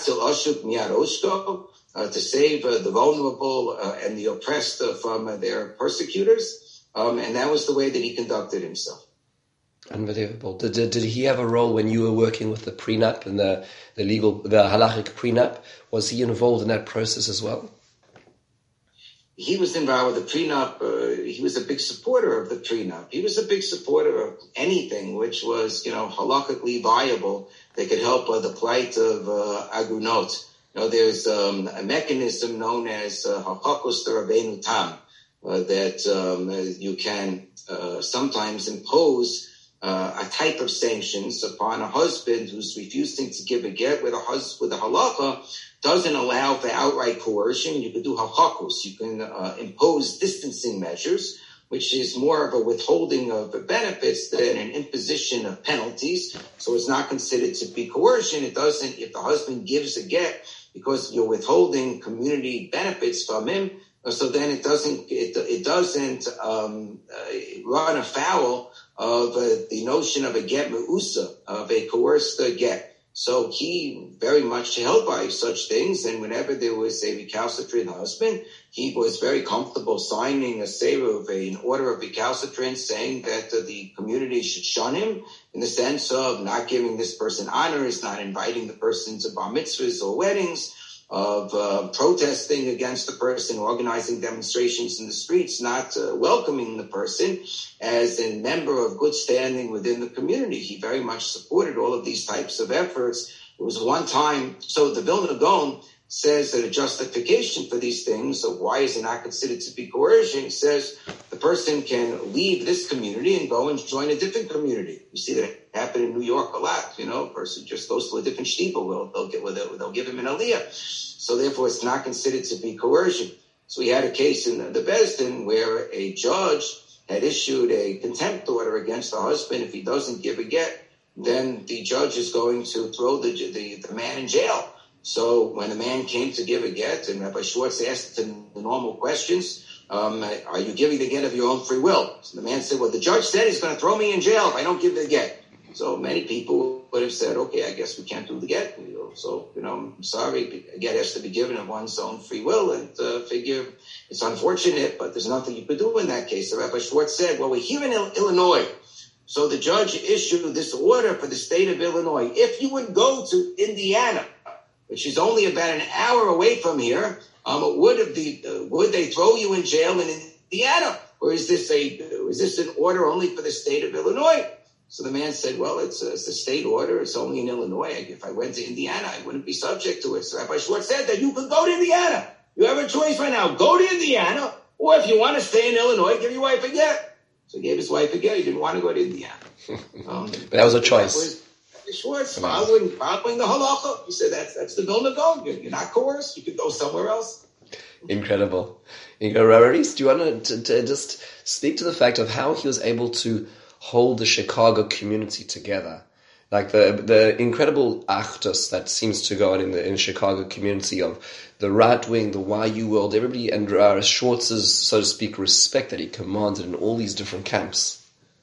to save uh, the vulnerable uh, and the oppressed uh, from uh, their persecutors. Um, and that was the way that he conducted himself. Unbelievable. Did, did, did he have a role when you were working with the prenup and the, the legal, the halachic prenup? Was he involved in that process as well? He was involved with the prenup. Uh, he was a big supporter of the prenup. He was a big supporter of anything which was, you know, halachically viable that could help uh, the plight of uh, Agunot. You know, there's um, a mechanism known as Hachakos uh, Rabbeinu Tam uh, that um, you can uh, sometimes impose uh, a type of sanctions upon a husband who's refusing to give a get with a hus- with a halacha. Doesn't allow for outright coercion. You can do hachakos. You can uh, impose distancing measures, which is more of a withholding of benefits than an imposition of penalties. So it's not considered to be coercion. It doesn't, if the husband gives a get because you're withholding community benefits from him, so then it doesn't, it, it doesn't um, uh, run afoul of uh, the notion of a get me'usa, of a coerced uh, get. So he very much held by such things, and whenever there was a recalcitrant husband, he was very comfortable signing a seruv, an order of recalcitrance, saying that uh, the community should shun him in the sense of not giving this person honors, not inviting the person to bar mitzvahs or weddings, of uh, protesting against the person, organizing demonstrations in the streets, not uh, welcoming the person as a member of good standing within the community. He very much supported all of these types of efforts It was one time, so the Vilna Gaon says that a justification for these things, so why is it not considered to be coercion, says the person can leave this community and go and join a different community. You see that happen in New York a lot, you know, a person just goes to a different shtiebel, they'll, they'll, get, they'll, they'll give him an aliyah. So therefore it's not considered to be coercion. So we had a case in the Beis Din where a judge had issued a contempt order against the husband. If he doesn't give a get, then the judge is going to throw the, the, the man in jail. So when the man came to give a get, and Rabbi Schwartz asked him the normal questions, um, are you giving the get of your own free will? So the man said, well, the judge said he's going to throw me in jail if I don't give the get. So many people would have said, okay, I guess we can't do the get. So, you know, I'm sorry, a get has to be given of one's own free will, and uh, figure it's unfortunate, but there's nothing you could do in that case. So Rabbi Schwartz said, well, we're here in Illinois. So the judge issued this order for the state of Illinois. If you would go to Indiana, which is only about an hour away from here, um, would the uh, would they throw you in jail in Indiana, or is this a is this an order only for the state of Illinois? So the man said, well, it's a, it's a state order. It's only in Illinois. If I went to Indiana, I wouldn't be subject to it. So Rabbi Schwartz said that you could go to Indiana. You have a choice right now. Go to Indiana, or if you want to stay in Illinois, give your wife a get. So he gave his wife a get. He didn't want to go to Indiana. Um, but that was a choice. Was Rabbi Schwartz following, following the halacha. He said that's that's the Vilna Gaon. You're not coerced. You could go somewhere else. Incredible. Rabbi Rees, do you want to, to, to just speak to the fact of how he was able to hold the Chicago community together? Like the the incredible achdus that seems to go on in the in the Chicago community of the right wing, the Y U world, everybody, and uh, Schwartz's, so to speak, respect that he commanded in all these different camps.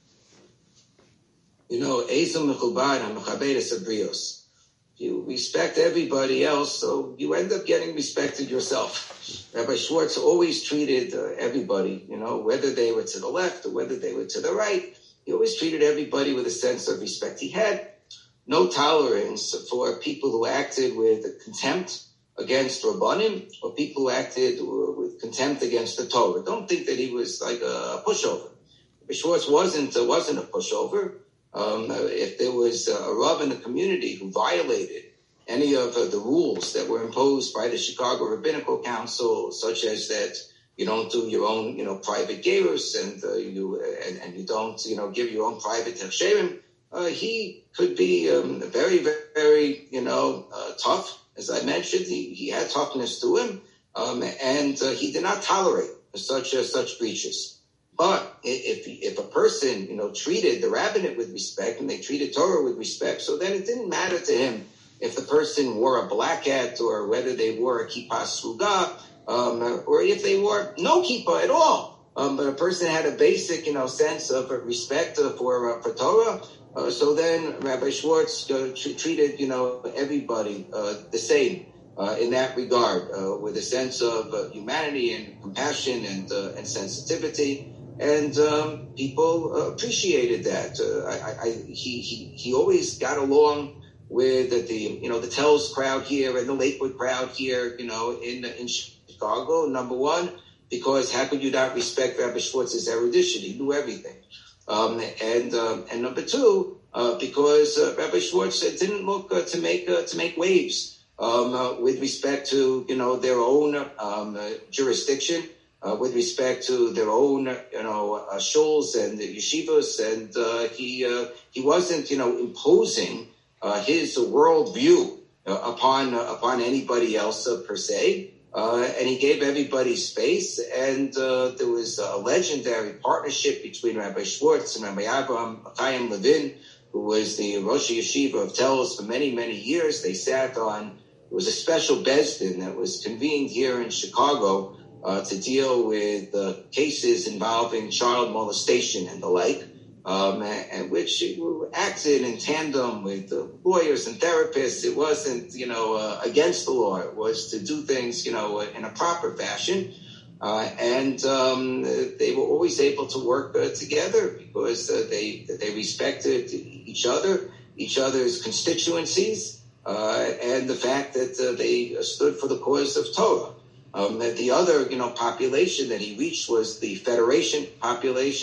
You know, Eizem Mechubad HaMechabedes Abrios. You respect everybody else, so you end up getting respected yourself. Rabbi Schwartz always treated uh, everybody, you know, whether they were to the left or whether they were to the right, he always treated everybody with a sense of respect. He had no tolerance for people who acted with contempt against Rabbanim or people who acted with contempt against the Torah. Don't think that he was like a pushover. Rabbi Schwartz wasn't, uh, wasn't a pushover. Um, if there was a Rav in the community who violated any of uh, the rules that were imposed by the Chicago Rabbinical Council, such as that you don't do your own, you know, private gerus, and uh, you and, and you don't, you know, give your own private hechsherim, uh, he could be um, very, very, very, you know, uh, tough. As I mentioned, he, he had toughness to him, um, and uh, he did not tolerate such uh, such breaches. But if if a person, you know, treated the rabbinate with respect and they treated Torah with respect, so then it didn't matter to him if the person wore a black hat or whether they wore a kippah sruga, um, or if they wore no kippah at all. Um, but a person had a basic, you know, sense of respect for uh, for Torah. Uh, so then Rabbi Schwartz uh, t- treated, you know, everybody uh, the same. Uh, in that regard, uh, with a sense of uh, humanity and compassion and uh, and sensitivity, and um, people uh, appreciated that. Uh, I, I, he he he always got along with the you know the Tells crowd here and the Lakewood crowd here, you know, in in Chicago. Number one, because how could you not respect Rabbi Schwartz's erudition? He knew everything. Um, and um, and number two, uh, because uh, Rabbi Schwartz didn't look uh, to make uh, to make waves. Um, uh, with respect to, you know, their own um, uh, jurisdiction, uh, with respect to their own, you know, uh, shuls and yeshivas, and uh, he uh, he wasn't, you know, imposing uh, his worldview uh, upon uh, upon anybody else uh, per se, uh, and he gave everybody space. And uh, there was a legendary partnership between Rabbi Schwartz and Rabbi Abraham Chaim Levin, who was the Rosh Yeshiva of Telz for many, many years. They sat on. It was a special Beis Din that was convened here in Chicago uh, to deal with uh, cases involving child molestation and the like, um, and which acted in tandem with uh, lawyers and therapists. It wasn't, you know, uh, against the law. It was to do things, you know, in a proper fashion. Uh, and um, they were always able to work uh, together because uh, they they respected each other, each other's constituencies. Uh, and the fact that uh, they stood for the cause of Torah. Um, that the other, you know, population that he reached was the Federation population,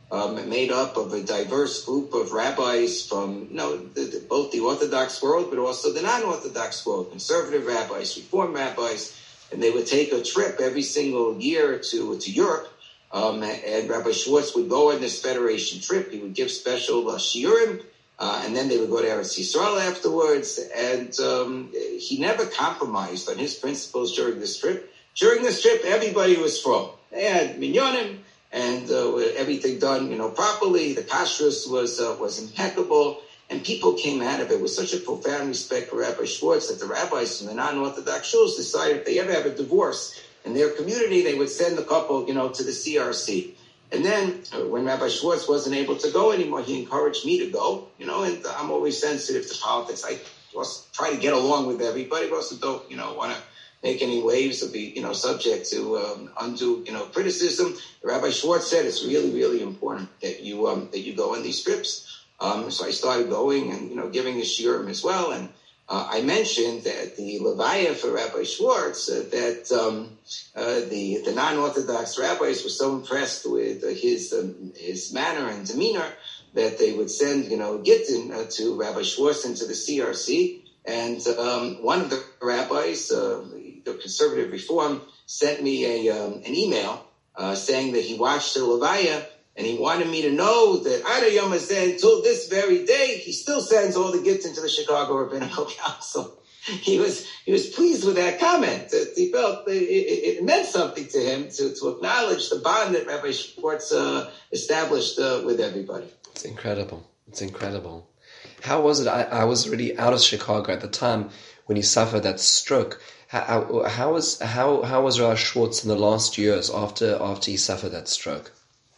um, made up of a diverse group of rabbis from, you know, the, the, both the Orthodox world, but also the non-Orthodox world, conservative rabbis, Reform rabbis, and they would take a trip every single year to, to Europe. Um, and Rabbi Schwartz would go on this federation trip. He would give special uh, shiurim, uh, and then they would go to Eretz Yisrael afterwards. And um, he never compromised on his principles during this trip. During this trip, everybody was full. They had minyanim and uh, everything done, you know, properly. The kashrus was uh, was impeccable, and people came out of it with such a profound respect for Rabbi Schwartz that the rabbis from the non-Orthodox shuls decided if they ever have a divorce in their community, they would send the couple, you know, to the C R C. And then uh, when Rabbi Schwartz wasn't able to go anymore, he encouraged me to go, you know, and I'm always sensitive to politics. I just try to get along with everybody, but also don't, you know, want to make any waves or be, you know, subject to um, undue, you know, criticism. Rabbi Schwartz said it's really, really important that you um, that you go on these trips. Um, so I started going and, you know, giving a shiurim as well. And Uh, I mentioned that the Levaya for Rabbi Schwartz, uh, that um, uh, the the non-Orthodox rabbis were so impressed with uh, his um, his manner and demeanor that they would send, you know, gittin uh, to Rabbi Schwartz and to the C R C. And um, one of the rabbis, uh, the conservative reform, sent me a um, an email uh, saying that he watched the Levaya. And he wanted me to know that Ada Yom Hazeh, until this very day, he still sends all the gittin to the Chicago Rabbinical Council. He was he was pleased with that comment. He felt it, it, it meant something to him to, to acknowledge the bond that Rabbi Schwartz uh, established uh, with everybody. It's incredible. It's incredible. How was it? I, I was already out of Chicago at the time when he suffered that stroke. How, how was how how was Rabbi Schwartz in the last years after after he suffered that stroke?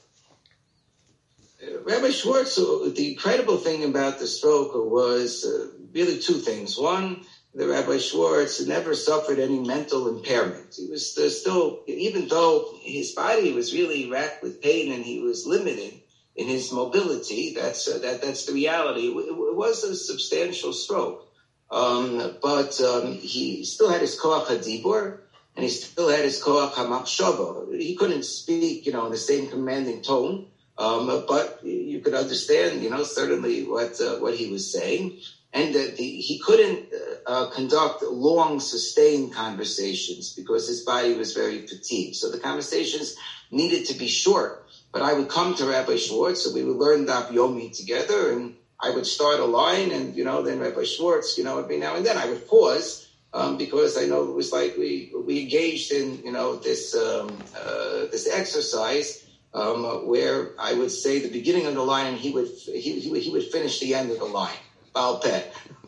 Rabbi Schwartz, the incredible thing about the stroke was uh, really two things. One, the Rabbi Schwartz never suffered any mental impairment. He was uh, still, even though his body was really racked with pain and he was limited in his mobility, that's uh, that that's the reality. It, it was a substantial stroke. Um, but um, he still had his koach hadibur, and he still had his koach hamachshava. He couldn't speak, you know, in the same commanding tone. Um, but you could understand, you know, certainly what uh, what he was saying, and that the, he couldn't uh, conduct long, sustained conversations because his body was very fatigued. So the conversations needed to be short. But I would come to Rabbi Schwartz, so we would learn Daf Yomi together, and I would start a line, and you know, then Rabbi Schwartz, you know, every now and then I would pause um, because I know it was like we we engaged in, you know, this um, uh, this exercise. Um, where I would say the beginning of the line, and he would he he would, he would finish the end of the line. Baal Peh.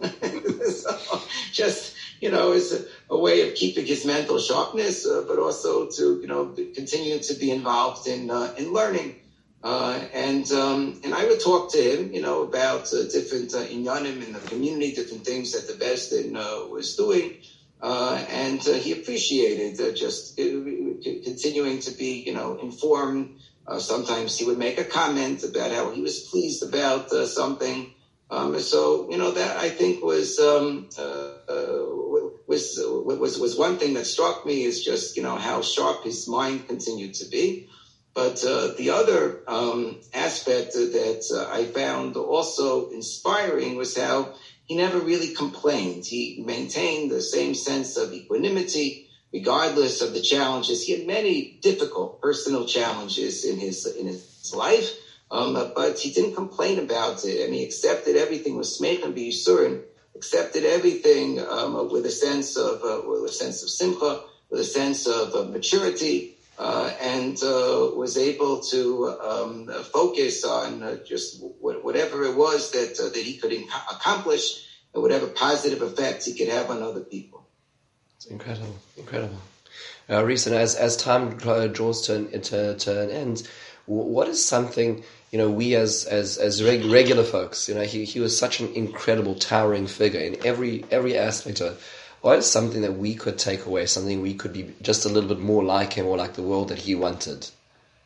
So just, you know, as a, a way of keeping his mental sharpness, uh, but also to, you know, continue to be involved in uh, in learning. Uh, and um, and I would talk to him, you know, about uh, different uh, inyanim in the community, different things that the Beis Din uh, was doing. Uh, and uh, he appreciated uh, just uh, continuing to be, you know, informed. Uh, sometimes he would make a comment about how he was pleased about uh, something. Um, so, you know, that I think was, um, uh, uh, was, was, was one thing that struck me is just, you know, how sharp his mind continued to be. But uh, the other um, aspect that uh, I found also inspiring was how he never really complained. He maintained the same sense of equanimity, regardless of the challenges. He had many difficult personal challenges in his in his life, um, but he didn't complain about it, and he accepted everything with smeichem b'yisurin, accepted everything um, with a sense of uh, with a sense of simcha, with a sense of uh, maturity, uh, and uh, was able to um, focus on uh, just w- whatever it was that uh, that he could inc- accomplish, and whatever positive effects he could have on other people. It's incredible, incredible. Uh, Reese, as as time draws to an, to, to an end, what is something, you know, we as as as reg, regular folks, you know, he he was such an incredible, towering figure in every every aspect of it. What is something that we could take away, something we could be just a little bit more like him or like the world that he wanted?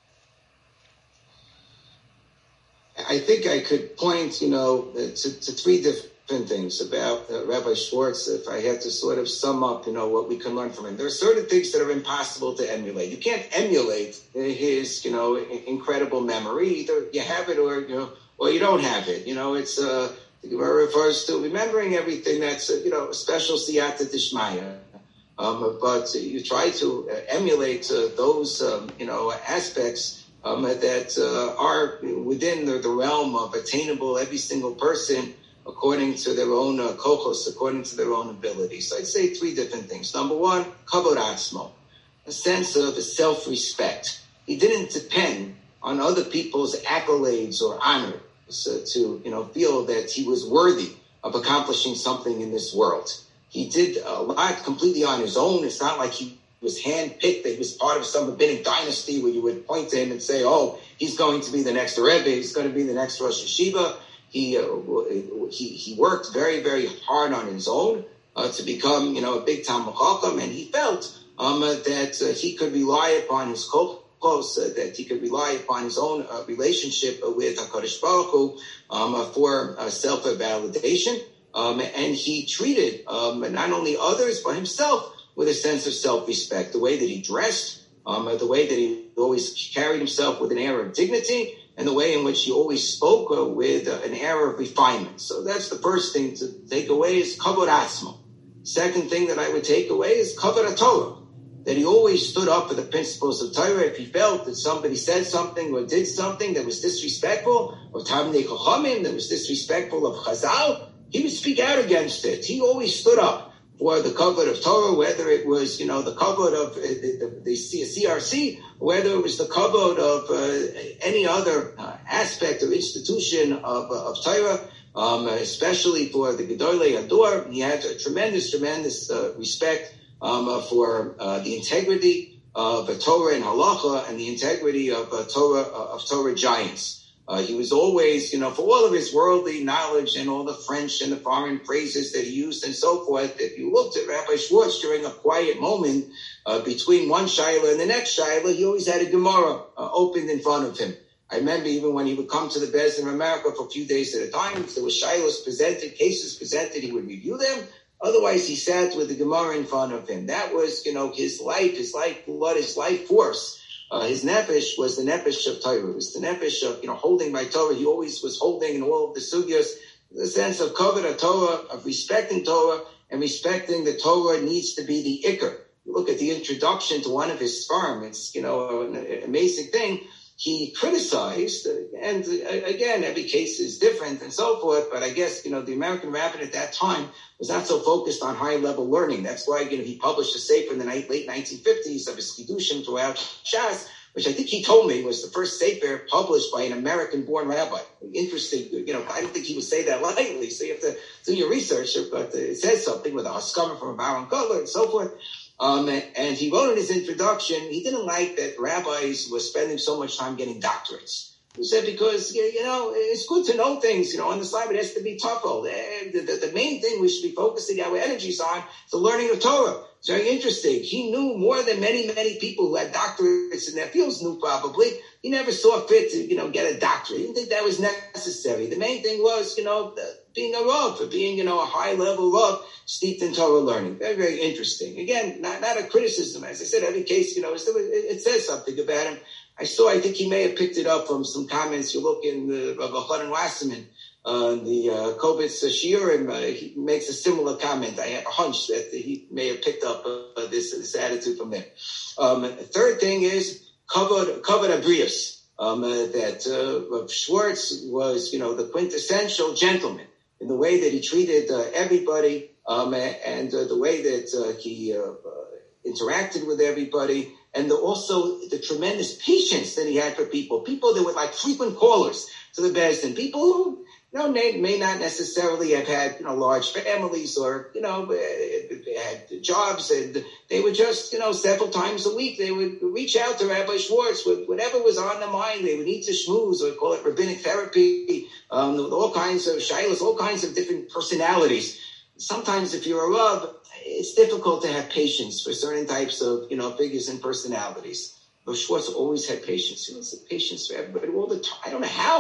I think I could point, you know, to, to three different different things about uh, Rabbi Schwartz. If I had to sort of sum up, you know, what we can learn from him, there are certain things that are impossible to emulate. You can't emulate his, you know, incredible memory. Either you have it or, you know, or you don't have it. You know, it's, uh, the Gemara refers to remembering everything that's, uh, you know, a special siyata dishmaya. Um, but you try to uh, emulate uh, those, um, you know, aspects um, that uh, are within the, the realm of attainable every single person according to their own uh, kochos, according to their own abilities. So I'd say three different things. Number one, kavod atzmo, a sense of self-respect. He didn't depend on other people's accolades or honor so to, you know, feel that he was worthy of accomplishing something in this world. He did a lot completely on his own. It's not like he was handpicked, that he was part of some rabbinic dynasty where you would point to him and say, oh, he's going to be the next Rebbe, he's going to be the next Rosh Yeshiva. He, uh, he, he worked very, very hard on his own uh, to become, you know, a big Talmid Chacham, and he felt um, uh, that uh, he could rely upon his kochos, uh, that he could rely upon his own uh, relationship with HaKadosh Baruch Hu um, uh, for uh, self-validation. Um, and he treated um, not only others, but himself with a sense of self-respect. The way that he dressed, um, the way that he always carried himself with an air of dignity, and the way in which he always spoke uh, with uh, an air of refinement. So that's the first thing to take away is kavod atzmo. Second thing that I would take away is kavod Torah, that he always stood up for the principles of Torah. If he felt that somebody said something or did something that was disrespectful, or Talmidei Chachamim that was disrespectful of Chazal, he would speak out against it. He always stood up for the kavod of Torah, whether it was, you know, the kavod of uh, the, the, the C R C, or whether it was the kavod of uh, any other uh, aspect or institution of, uh, of Torah, um, especially for the Gedolei Hador. He had a tremendous, tremendous uh, respect um, uh, for uh, the integrity of uh, Torah and Halacha and the integrity of uh, Torah uh, of Torah giants. Uh, he was always, you know, for all of his worldly knowledge and all the French and the foreign phrases that he used and so forth, if you looked at Rabbi Schwartz during a quiet moment uh, between one Shaila and the next Shaila, he always had a Gemara uh, opened in front of him. I remember even when he would come to the Beis Din of America for a few days at a time, if there was Shailas presented, cases presented, he would review them. Otherwise, he sat with the Gemara in front of him. That was, you know, his life, his life blood, his life force. Uh, his nefesh was the nefesh of Torah. It was the nefesh of, you know, holding by Torah. He always was holding in all of the sugyas the sense of kavod of Torah, of respecting Torah, and respecting the Torah needs to be the ikar. You look at the introduction to one of his sperm, it's, you know, an, an amazing thing. He criticized, and again, every case is different and so forth, but I guess, you know, the American rabbin at that time was not so focused on high-level learning. That's why, you know, he published a sefer in the late nineteen fifties of his chidushim throughout Shas, which I think he told me was the first sefer published by an American-born rabbi. Interesting, you know, I don't think he would say that lightly, so you have to do your research, but it says something with a haskama from a Baron Kotler and so forth. Um, and he wrote in his introduction, he didn't like that rabbis were spending so much time getting doctorates. He said, because, you know, it's good to know things, you know, on the side, but it has to be tougher. The, the, the main thing we should be focusing our energies on is the learning of Torah. It's very interesting. He knew more than many, many people who had doctorates in their fields knew probably. He never saw fit to, you know, get a doctorate. He didn't think that was necessary. The main thing was, you know, being a Rav, for being, you know, a high-level Rav, steeped in Torah learning. Very, very interesting. Again, not, not a criticism. As I said, every case, you know, it, it says something about him. I saw, I think he may have picked it up from some comments. You look in the Rav Elchanan Wasserman, uh, the uh, Kobitz Shiurim, uh, he makes a similar comment. I have a hunch that he may have picked up uh, this, this attitude from there. Um, the third thing is kavod abrius, um, uh, that uh, Rav Schwartz was, you know, the quintessential gentleman in the way that he treated uh, everybody, um, and uh, the way that uh, he uh, uh, interacted with everybody, and the, also the tremendous patience that he had for people, people that were like frequent callers to the Beis Din, people who, you know, may, may not necessarily have had, you know, large families or, you know, had jobs, and they would just, you know, several times a week, they would reach out to Rabbi Schwartz with whatever was on their mind. They would need to schmooze, or call it rabbinic therapy, um, with all kinds of shilas, all kinds of different personalities. Sometimes if you're a Rav, it's difficult to have patience for certain types of, you know, figures and personalities. But Schwartz always had patience. He always had patience for everybody all the time. I don't know how.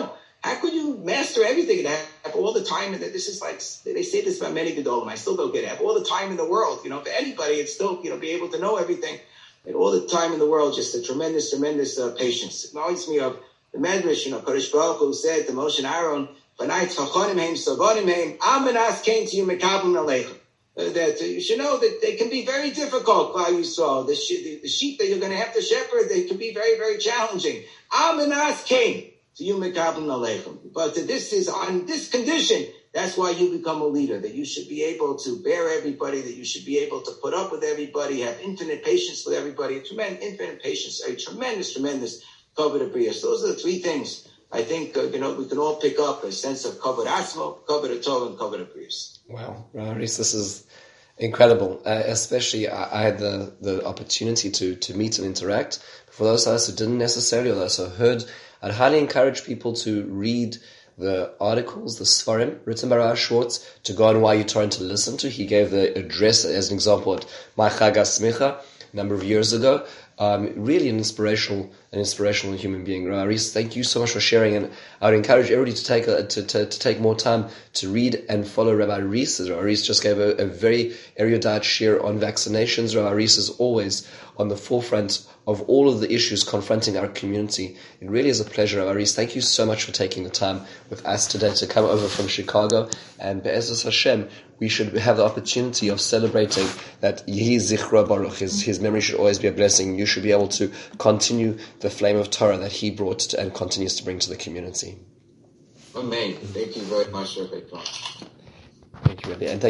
how could you master everything and have all the time? And this is like, they say this about many Gedolim. I still don't get it. Have all the time in the world, you know, for anybody, it's still, you know, be able to know everything. And all the time in the world, just a tremendous, tremendous uh, patience. It reminds me of the Medrash, you know, Kodesh Baruch Hu said to Moshe and Aaron, "V'nai tchachonim heim savonim heim, amenas came to you mekablim aleichem." That you should know that they can be very difficult. While you saw the, the, the sheep that you're going to have to shepherd, they can be very, very challenging. Amenas came to you mekablim aleichem. But this is on this condition. That's why you become a leader, that you should be able to bear everybody, that you should be able to put up with everybody, have infinite patience with everybody, tremendous, infinite patience, a tremendous, tremendous kavod abrius. Those are the three things I think, uh, you know, we can all pick up a sense of kavod atzmo, kavod atov, and kavod abrius. Wow, Reis, this is incredible. Uh, especially, I, I had the, the opportunity to, to meet and interact. For those of us who didn't necessarily, or those who heard, I'd highly encourage people to read the articles, the Sfarim, written by Rav Schwartz, to go on Why You Torah to listen to. He gave the address as an example at My Chag HaSmicha a number of years ago. Um, really an inspirational, an inspirational human being. Reis, thank you so much for sharing, and I would encourage everybody to take a, to, to to take more time to read and follow Rabbi Reis. Rabbi Reis just gave a, a very erudite share on vaccinations. Rabbi Reis is always on the forefront of all of the issues confronting our community. It really is a pleasure, Rabbi Reis. Thank you so much for taking the time with us today to come over from Chicago. And Be'ezus Hashem, we should have the opportunity of celebrating that Yehi Zichro Baruch, his, his memory should always be a blessing. You should be able to continue the flame of Torah that he brought to, and continues to bring to the community. Amen. Thank you very much, Rabbi. Thank you, Rabbi. And thank